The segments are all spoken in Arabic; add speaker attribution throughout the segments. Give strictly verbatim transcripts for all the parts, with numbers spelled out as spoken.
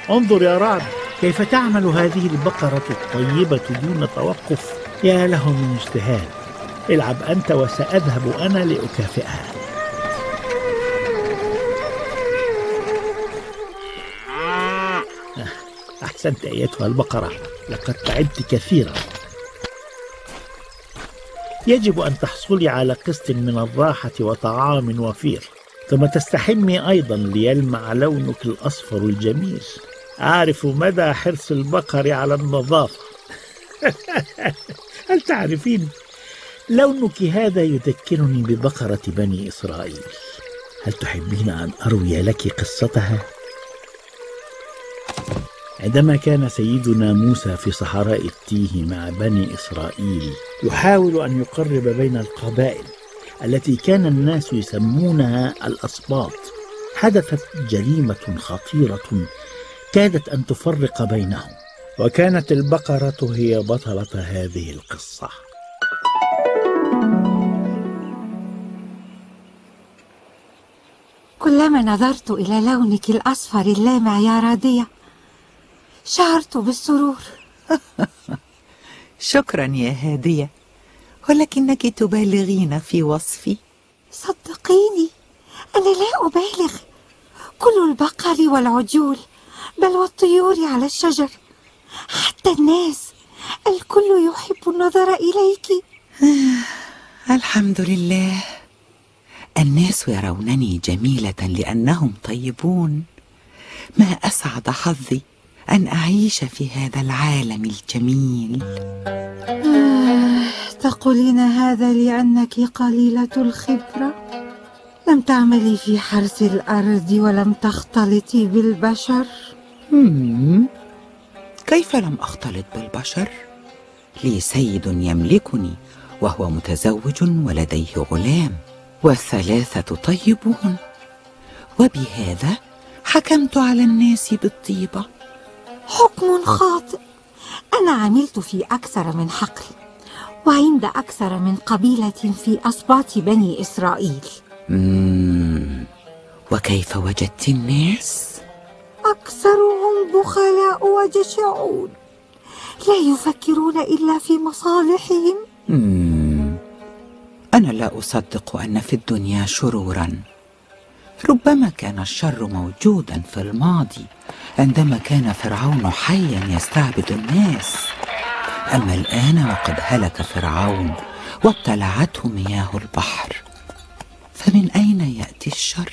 Speaker 1: انظر يا رعد، كيف تعمل هذه البقرة الطيبة دون توقف. يا له من اجتهاد. العب أنت وسأذهب أنا لأكافئها. أحسنت أيتها البقرة، لقد تعبت كثيرا. يجب أن تحصلي على قسط من الراحة وطعام وفير، ثم تستحمي أيضا ليلمع لونك الأصفر الجميل. أعرف مدى حرص البقر على النظافة. هل تعرفين، لونك هذا يذكرني ببقرة بني إسرائيل. هل تحبين أن أروي لك قصتها؟ عندما كان سيدنا موسى في صحراء التيه مع بني إسرائيل يحاول أن يقرب بين القبائل التي كان الناس يسمونها الأسباط، حدثت جريمة خطيرة كادت أن تفرق بينهم، وكانت البقرة هي بطلة هذه القصة.
Speaker 2: كلما نظرت إلى لونك الأصفر اللامع يا راضية شعرت بالسرور.
Speaker 3: شكرا يا هادية، ولكنك تبالغين في وصفي.
Speaker 2: صدقيني أنا لا أبالغ، كل البقر والعجول بل والطيور على الشجر، حتى الناس الكل يحب النظر إليك.
Speaker 3: الحمد لله، الناس يرونني جميلة لأنهم طيبون. ما أسعد حظي أن أعيش في هذا العالم الجميل.
Speaker 2: آه، تقولين هذا لأنك قليلة الخبرة، لم تعملي في حرث الأرض ولم تختلطي بالبشر.
Speaker 3: مم. كيف لم أختلط بالبشر؟ لي سيد يملكني وهو متزوج ولديه غلام والثلاثة طيبون، وبهذا حكمت على الناس بالطيبة.
Speaker 2: حكم خاطئ، أنا عملت في أكثر من حقل وعند أكثر من قبيلة في أسباط بني إسرائيل.
Speaker 3: مم. وكيف وجدت الناس؟
Speaker 2: أكثرهم بخلاء وجشعون، لا يفكرون إلا في مصالحهم.
Speaker 3: مم. أنا لا أصدق أن في الدنيا شرورا. ربما كان الشر موجودا في الماضي عندما كان فرعون حيا يستعبد الناس، أما الآن وقد هلك فرعون وابتلعته مياه البحر، فمن أين يأتي الشر؟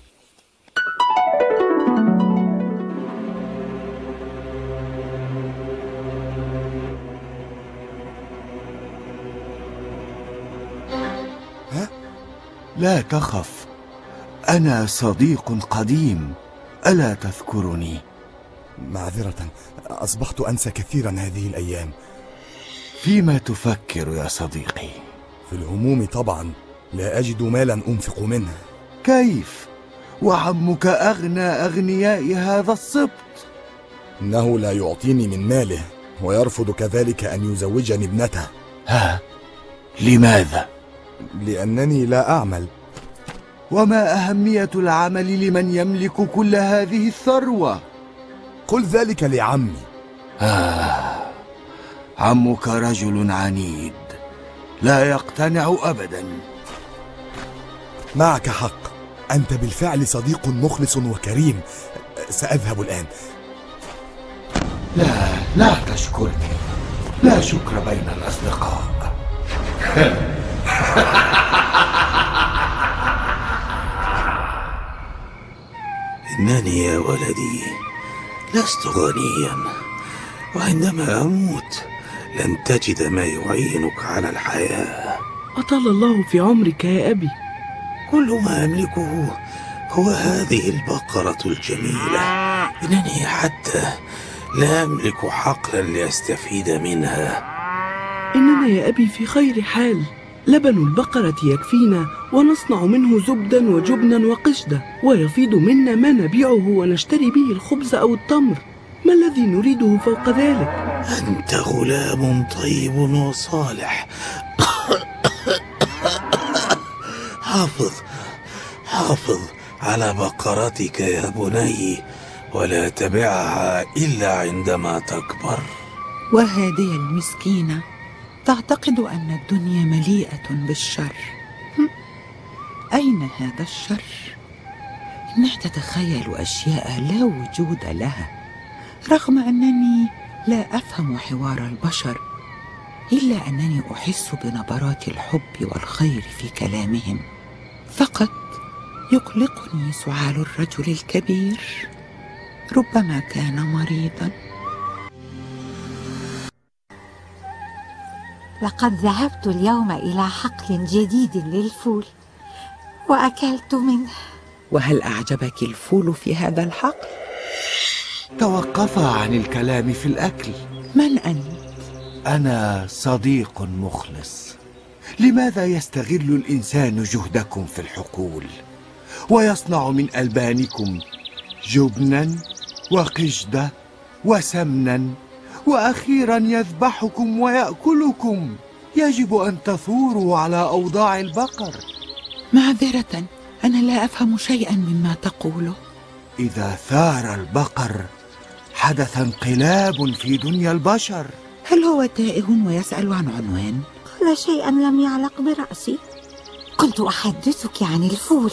Speaker 4: ها؟ لا تخف، أنا صديق قديم، ألا تذكرني؟
Speaker 5: معذرة، أصبحت أنسى كثيرا هذه الأيام.
Speaker 4: فيما تفكر يا صديقي؟
Speaker 5: في الهموم طبعا، لا أجد مالا أنفق منه.
Speaker 4: كيف؟ وعمك أغنى أغنياء هذا السبط.
Speaker 5: إنه لا يعطيني من ماله ويرفض كذلك أن يزوجني ابنته.
Speaker 4: ها؟ لماذا؟
Speaker 5: لأنني لا أعمل.
Speaker 4: وما أهمية العمل لمن يملك كل هذه الثروة؟
Speaker 5: قل ذلك لعمي.
Speaker 4: آه، عمك رجل عنيد لا يقتنع أبدا.
Speaker 5: معك حق، أنت بالفعل صديق مخلص وكريم. سأذهب الآن.
Speaker 4: لا لا تشكرني، لا شكر بين الأصدقاء.
Speaker 6: إنني يا ولدي لست غنيا، وعندما أموت لن تجد ما يعينك على الحياة.
Speaker 7: أطال الله في عمرك يا أبي.
Speaker 6: كل ما أملكه هو هذه البقرة الجميلة. إنني حتى لا أملك حقلا لأستفيد منها.
Speaker 7: إننا يا أبي في خير حال، لبن البقرة يكفينا ونصنع منه زبدا وجبنا وقشدا، ويفيض منا ما نبيعه ونشتري به الخبز أو التمر. ما الذي نريده فوق ذلك؟
Speaker 6: أنت غلام طيب وصالح. حافظ حافظ على بقرتك يا بني، ولا تبعها إلا عندما تكبر.
Speaker 3: وهذه المسكينة تعتقد أن الدنيا مليئة بالشر. أين هذا الشر؟ إنها تتخيل أشياء لا وجود لها، رغم أنني لا أفهم حوار البشر، إلا أنني أحس بنبرات الحب والخير في كلامهم. فقط يقلقني سعال الرجل الكبير، ربما كان مريضا.
Speaker 2: لقد ذهبت اليوم إلى حقل جديد للفول وأكلت منه.
Speaker 3: وهل أعجبك الفول في هذا الحقل؟
Speaker 4: توقفا عن الكلام في الأكل.
Speaker 3: من أنت؟
Speaker 4: أنا صديق مخلص. لماذا يستغل الإنسان جهدكم في الحقول ويصنع من ألبانكم جبنا وقشدة وسمنا، وأخيرا يذبحكم ويأكلكم؟ يجب أن تثوروا على أوضاع البقر.
Speaker 3: معذرة، أنا لا أفهم شيئا مما تقوله.
Speaker 4: إذا ثار البقر حدث انقلاب في دنيا البشر.
Speaker 3: هل هو تائه ويسأل عن عنوان؟
Speaker 2: قال شيئا لم يعلق برأسي. كنت أحدثك عن الفول.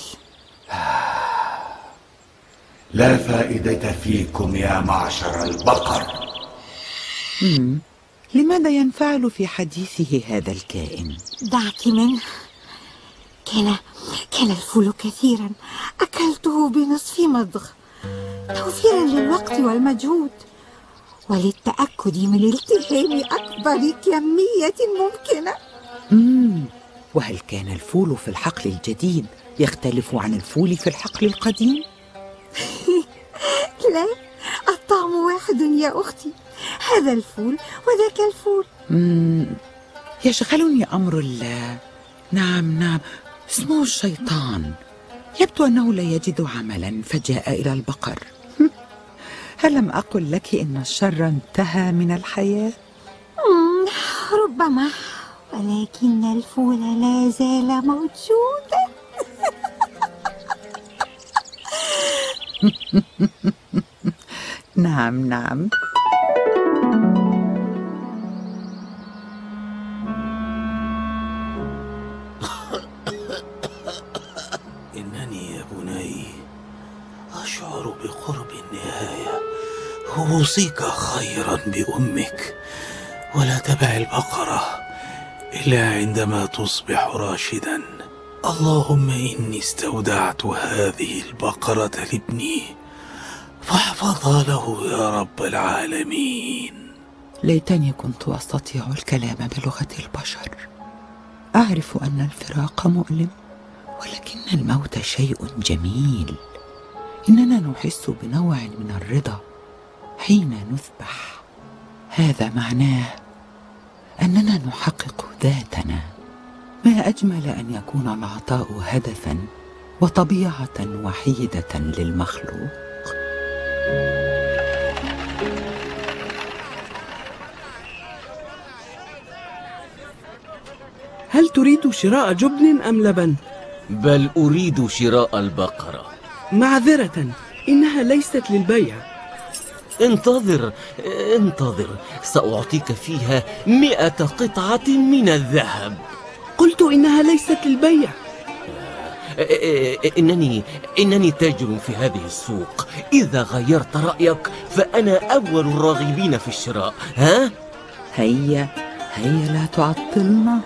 Speaker 4: لا فائدة فيكم يا معشر البقر.
Speaker 3: مم. لماذا ينفعل في حديثه هذا الكائن؟
Speaker 2: دعك منه. كان كان الفول كثيرا، أكلته بنصف مضغ توفيرا للوقت والمجهود، وللتأكد من التهام أكبر كمية ممكنة.
Speaker 3: مم. وهل كان الفول في الحقل الجديد يختلف عن الفول في الحقل القديم؟
Speaker 2: لا، الطعم واحد يا أختي. هذا الفول وذاك الفول.
Speaker 3: مم. يشغلني أمر الله. نعم نعم، اسمه الشيطان. يبدو أنه لا يجد عملا فجاء إلى البقر. هل لم أقل لك إن الشر انتهى من الحياة؟
Speaker 2: مم. ربما، ولكن الفول لا زال موجودا.
Speaker 3: نعم نعم.
Speaker 6: إنني يا بني أشعر بقرب النهاية، وأوصيك خيرا بأمك، ولا تبع البقرة إلا عندما تصبح راشدا. اللهم إني استودعت هذه البقرة لابني فاحفظها له يا رب العالمين.
Speaker 3: ليتني كنت أستطيع الكلام بلغة البشر. أعرف أن الفراق مؤلم، ولكن الموت شيء جميل. إننا نحس بنوع من الرضا حين نذبح. هذا معناه أننا نحقق ذاتنا. ما أجمل أن يكون العطاء هدفا وطبيعة وحيدة للمخلوق.
Speaker 7: هل تريد شراء جبن أم لبن؟
Speaker 8: بل أريد شراء البقرة.
Speaker 7: معذرة، إنها ليست للبيع.
Speaker 8: انتظر انتظر، سأعطيك فيها مئة قطعة من الذهب.
Speaker 7: قلت إنها ليست للبيع.
Speaker 8: إنني إنني تاجر في هذه السوق. إذا غيرت رأيك فأنا أول الراغبين في الشراء. ها؟
Speaker 3: هيا هيا لا تعطلنا.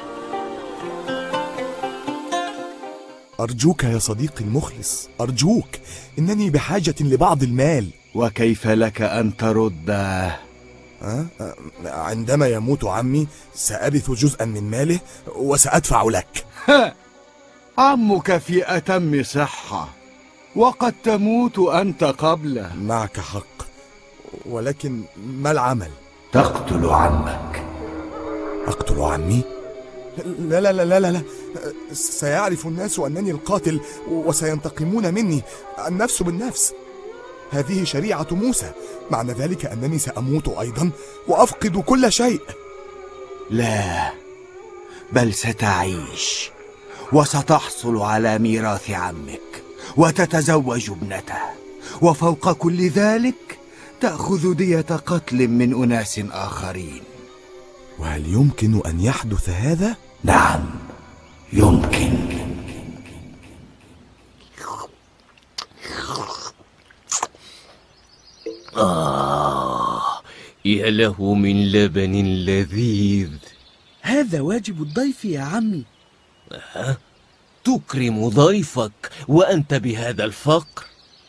Speaker 5: أرجوك يا صديقي المخلص، أرجوك، إنني بحاجة لبعض المال.
Speaker 4: وكيف لك أن ترده؟
Speaker 5: أه؟ عندما يموت عمي سأرث جزءا من ماله وسأدفع لك.
Speaker 4: عمك في أتم صحة، وقد تموت أنت قبله.
Speaker 5: معك حق، ولكن ما العمل؟
Speaker 4: تقتل عمك.
Speaker 5: أقتل عمي؟ لا لا لا لا لا, لا. سيعرف الناس أنني القاتل وسينتقمون مني. النفس بالنفس، هذه شريعة موسى. معنى ذلك أنني سأموت أيضا وأفقد كل شيء.
Speaker 4: لا، بل ستعيش وستحصل على ميراث عمك وتتزوج ابنته وفوق كل ذلك تأخذ دية قتل من أناس آخرين.
Speaker 5: وهل يمكن أن يحدث هذا؟
Speaker 6: نعم يمكن.
Speaker 8: آه يا له من لبن لذيذ.
Speaker 7: هذا واجب الضيف يا عمي.
Speaker 8: أه؟ تكرم ضيفك وأنت بهذا الفقر؟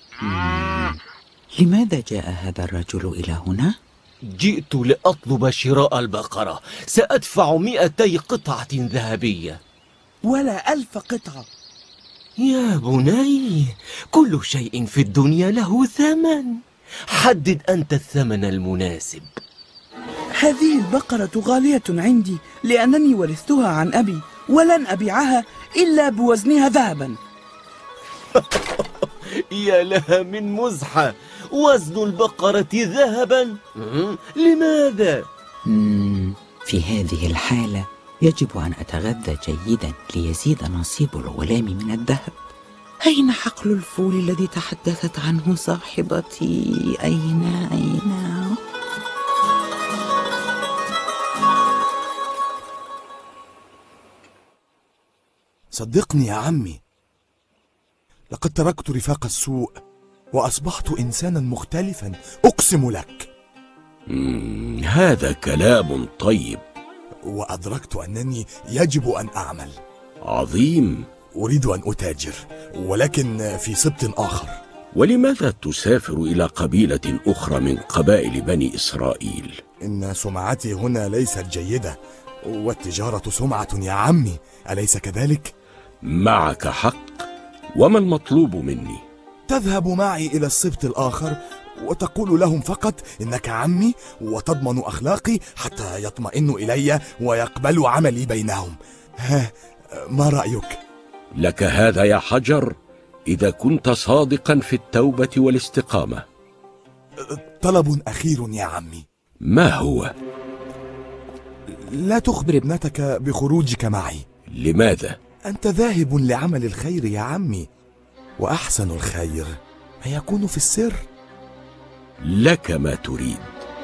Speaker 3: لماذا جاء هذا الرجل إلى هنا؟
Speaker 8: جئت لأطلب شراء البقرة، سأدفع مئتي قطعة ذهبية.
Speaker 7: ولا ألف قطعة.
Speaker 8: يا بني، كل شيء في الدنيا له ثمن، حدد أنت الثمن المناسب.
Speaker 7: هذه البقرة غالية عندي لأنني ورثتها عن أبي، ولن أبيعها إلا بوزنها ذهبا.
Speaker 8: يا لها من مزحة، وزن البقرة ذهبا؟ لماذا؟
Speaker 3: في هذه الحالة يجب أن أتغذى جيدا ليزيد نصيب الغلام من الذهب. أين حقل الفول الذي تحدثت عنه صاحبتي؟ أين أين؟
Speaker 5: صدقني يا عمي، لقد تركت رفاق السوء وأصبحت إنسانا مختلفا، أقسم لك.
Speaker 6: مم، هذا كلام طيب.
Speaker 5: وأدركت أنني يجب أن أعمل.
Speaker 6: عظيم.
Speaker 5: أريد أن أتاجر، ولكن في سبط آخر.
Speaker 6: ولماذا تسافر إلى قبيلة أخرى من قبائل بني إسرائيل؟
Speaker 5: إن سمعتي هنا ليست جيدة، والتجارة سمعة يا عمي، أليس كذلك؟
Speaker 6: معك حق. وما المطلوب مني؟
Speaker 5: تذهب معي إلى السبط الآخر وتقول لهم فقط إنك عمي، وتضمن أخلاقي حتى يطمئنوا إلي ويقبلوا عملي بينهم. ها، ما رأيك؟
Speaker 6: لك هذا يا حجر إذا كنت صادقا في التوبة والاستقامة.
Speaker 5: طلب أخير يا عمي.
Speaker 6: ما هو؟
Speaker 5: لا تخبر ابنتك بخروجك معي.
Speaker 6: لماذا؟
Speaker 5: أنت ذاهب لعمل الخير يا عمي، وأحسن الخير ما يكون في السر.
Speaker 6: لك ما تريد.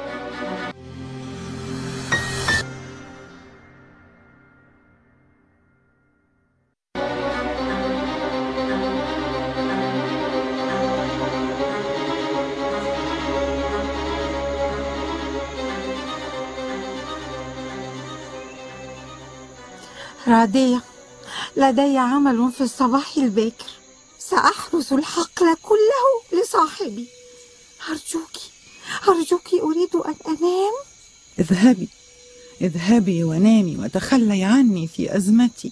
Speaker 2: رادية، لدي عمل في الصباح الباكر، سأحرس الحقل كله لصاحبي. أرجوك أرجوك أريد أن أنام.
Speaker 3: اذهبي اذهبي ونامي وتخلي عني في أزمتي.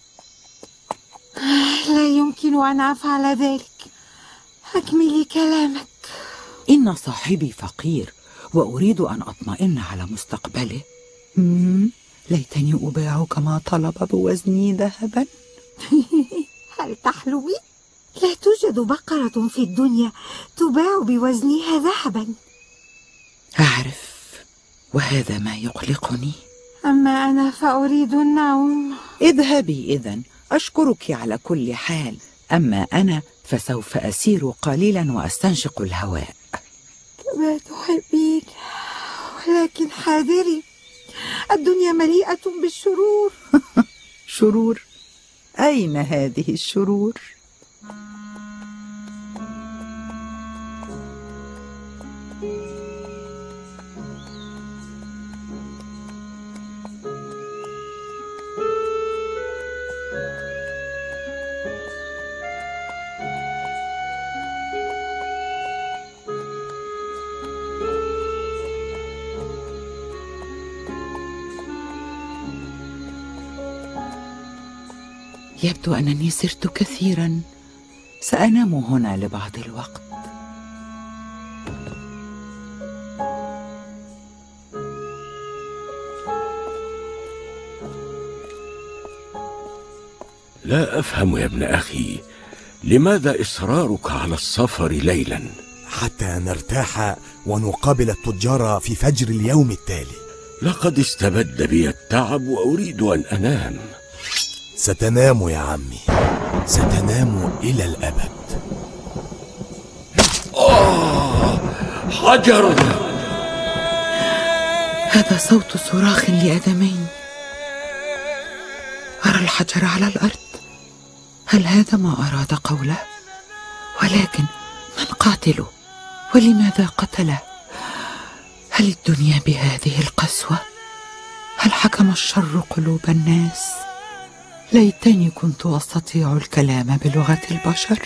Speaker 2: لا يمكن أن أفعل ذلك. أكملي كلامك.
Speaker 3: إن صاحبي فقير وأريد أن أطمئن على مستقبله. مم. ليتني أباع كما طلب بوزني ذهبا.
Speaker 2: هل تحلمي؟ لا توجد بقرة في الدنيا تباع بوزنها ذهبا.
Speaker 3: أعرف، وهذا ما يقلقني.
Speaker 2: أما أنا فأريد النوم.
Speaker 3: اذهبي إذن، أشكرك على كل حال. أما أنا فسوف أسير قليلا وأستنشق الهواء.
Speaker 2: كما تحبين، ولكن حاذري، الدنيا مليئة بالشرور.
Speaker 3: شرور؟ أين هذه الشرور؟ يبدو أنني سرت كثيرا، سأنام هنا لبعض الوقت.
Speaker 6: لا أفهم يا ابن أخي، لماذا إصرارك على السفر ليلا؟
Speaker 5: حتى نرتاح ونقابل التجار في فجر اليوم التالي.
Speaker 6: لقد استبد بي التعب وأريد أن أنام.
Speaker 5: ستنام يا عمي، ستنام إلى الأبد.
Speaker 6: آه حجر.
Speaker 3: هذا صوت صراخ لآدمين. أرى الحجر على الأرض. هل هذا ما أراد قوله؟ ولكن من قاتله؟ ولماذا قتله؟ هل الدنيا بهذه القسوة؟ هل حكم الشر قلوب الناس؟ ليتني كنت أستطيع الكلام بلغة البشر.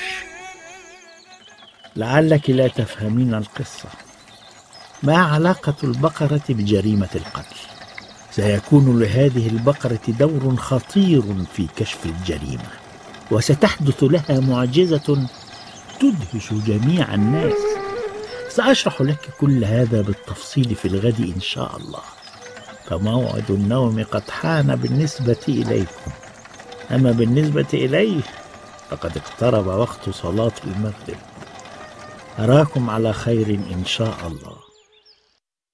Speaker 1: لعلك لا تفهمين القصة. ما علاقة البقرة بجريمة القتل؟ سيكون لهذه البقرة دور خطير في كشف الجريمة، وستحدث لها معجزة تدهش جميع الناس. سأشرح لك كل هذا بالتفصيل في الغد إن شاء الله. فموعد النوم قد حان بالنسبة إليكم، أما بالنسبة إليه فقد اقترب وقت صلاة المغرب. أراكم على خير إن شاء الله.